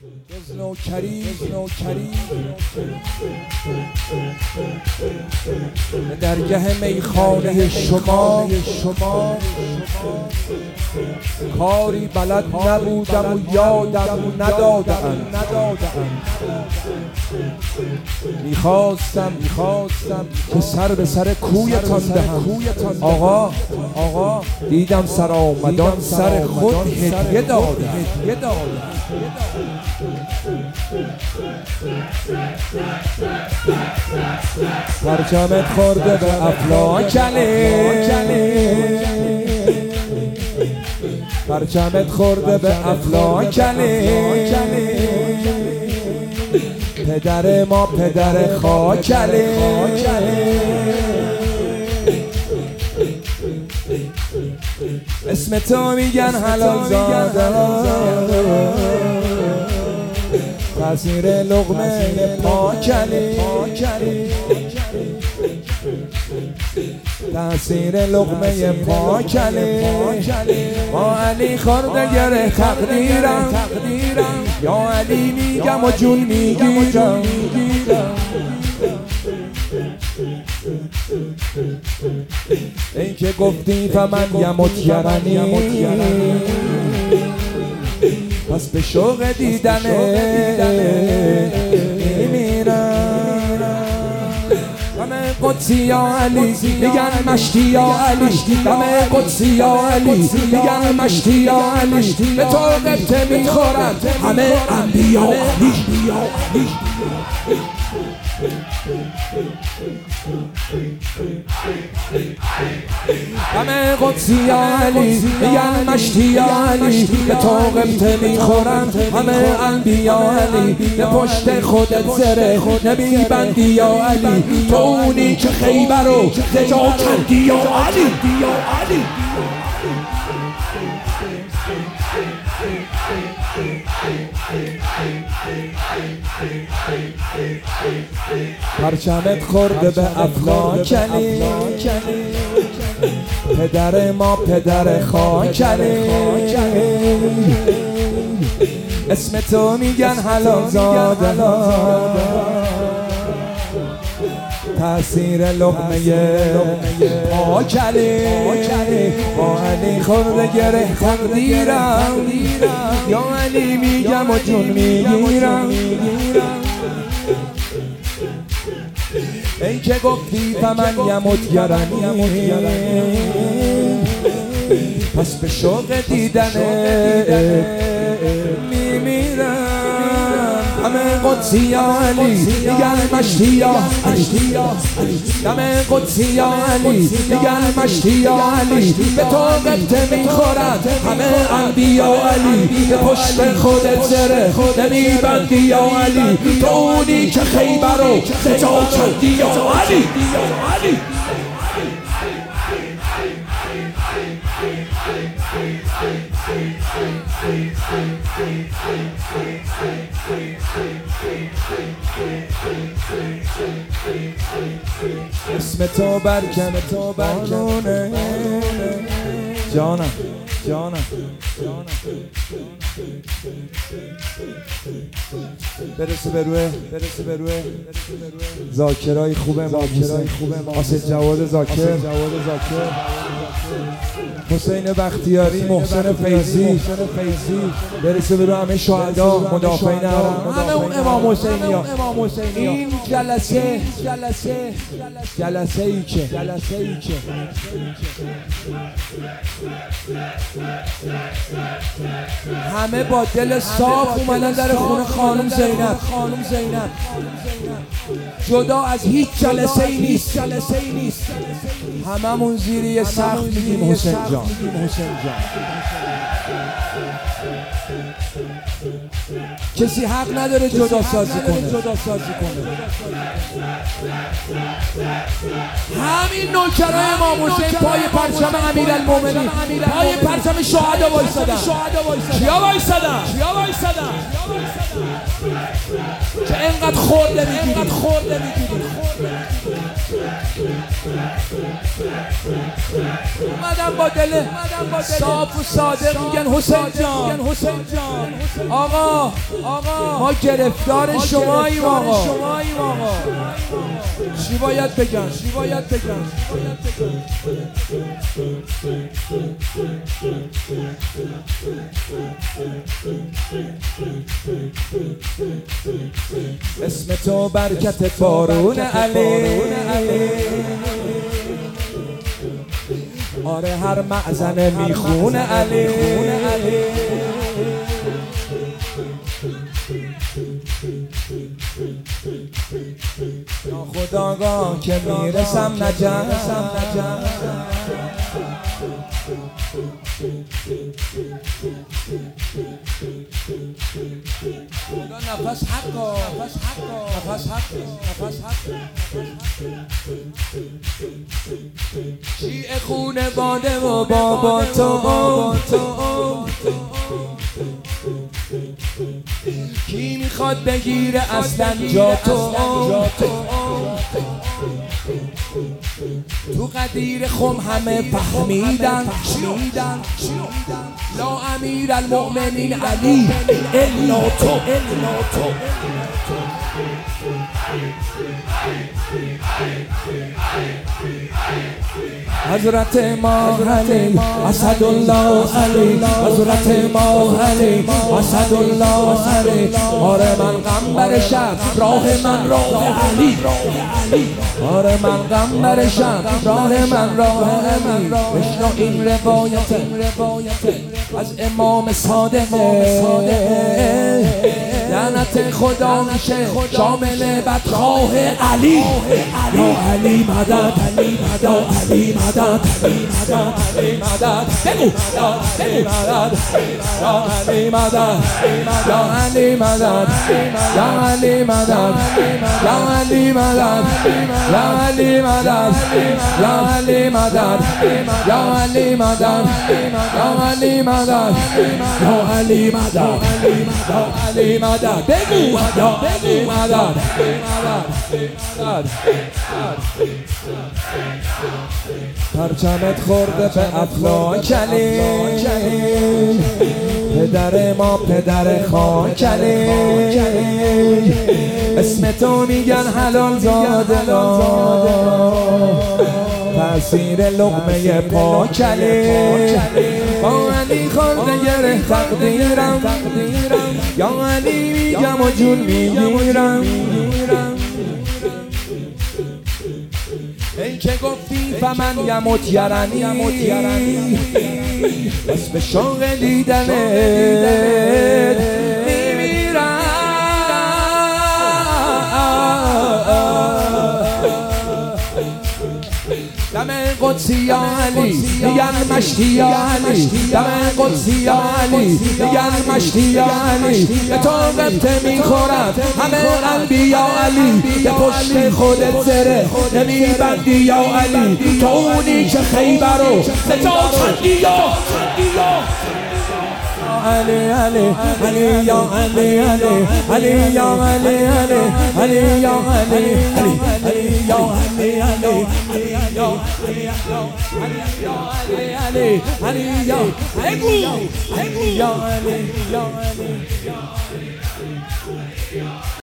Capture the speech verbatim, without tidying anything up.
جز نوکری نوکری به درگه میخانه شما شما کاری بلد نبودم و یادم ندادم میخواستم میخواستم که سر به سر کویتان دهم آقا آقا دیدم سر آمدان سر خود هدیه دادم هدیه دادم پرچمت خورده به افلاکله پرچمت خورده به افلاکله پدر ما پدر خاکله اسم تو میگن حلال زاده تاثیر لقمه پاکله تاثیر لقمه پاکله ما علی خورده گره تقدیرم یا علی میگم و جون میگیرم این که گفتی فمن یمتیرنی پس به شوق دیدنه میمیرم همه قدسی یا علی میگن مشتی یا علی همه قدسی یا علی میگن مشتی یا علی به تو قبطه میخورن همه انبیا علی همه قدسی یا علی میگن مشتی یا علی به تو قبطه میخورن همه انبیا علی به پشت خودت زره نمیبندی یا علی تو اونی که خیبر رو زجا کردی یا علی پرچمت خورده به افلاکلی پدر ما پدر خاکلی اسم تو میگن حلال زاده تاثیر لقمه پاکلی با علی خورده گره تقدیرم یا علی میگم و جون میگیرم ای که گفتی فمن یمتیرنی پس به شوق دیدنه میمیرم همه قدسی یا علی میگن مشتی یا علی همه قدسی یا علی میگن مشتی یا علی به تو قبطه میخورن همه انبیا علی به پشت خودت زره نمیبندی یا علی تو اونی که خیبر رو زجا کردی یا علی اسم تو برکن تو برکنه جانم جانم برسه به روه برسه به روه ذاکرای خوبه ذاکرای خوبه آسد جواد ذاکر حسین بختیاری محسن فیضی برسه به روه همه شهدا مدافعین همه اون امام حسینی ها این جلسه جلسه جلسه ای که جلسه ای که همه با دل صاف اومدن در خونه خانم زینب خانم زینب جدا از هیچ جلسه ای نیست جلسه ای نیست هممون زیر یه سقف میگیم حسین جان کسی حق نداره جدا سازی کنه همین نوکرای امام حسین پای پرچم امیرالمومنین پای پرچم شهدا وایسادن کیا وایسادن که انقدر خورده میگیری اومدم با دل صاف و صادق میگن حسین جان آقا آقا ما گرفتار شماییم آقا چی باید بگم چی باید بگم اسم تو برکت بارون علی آره هر معزن میخونه علی ناخداگاه که میرسم نجم نفس حقا نفس حقا نفس حقا نفس حقا شیعه خونه باده و بابا تو کی میخواد بگیره اصلا جا تو تو قدیر خم همه فهمیدن لا امیر المؤمنین علی الا تو حضرت ما علی اسدالله علی حضرت ما علی اسدالله علی آره من غمبر شب راه من راه علی آره من غمبر شب راه من راه علی بشنو این روایت از امام صادق لعنت خدا میشه شامل بدخواه علی یا علی مدد یا علی مدد علی مدد بگو یا علی مدد یا علی مدد یا علی مدد یا علی مدد یا علی مدد یا علی مدد یا علی مدد یا علی مدد یا علی مدد یا علی مدد بگو یا بگو مدد پرچمت خورده به افلاک علی پدر ما پدر خاک علی اسم تو میگن حلال زادگان تأثیر لقمه پاک علی با علی خورده گره تقدیرم یا علی میگم و جون میگیرم ای که گفتی فمن یموت یرنی بس به شوق دیدنت میمیرم دم قدسی یا علی میگن مشتی یا علی دم قدسی یا علی میگن مشتی یا علی به تو قبطه میخورم همه قلبی یا علی به پشت خودت زره نمیبندی یا علی تو اونی که خیبر رو به تو خندی یا علی علی علی یا علی علی علی یا علی علی علی یا علی علی علی یا علی علی علی یا علی علی علی یا بگو بگو یا علی یا علی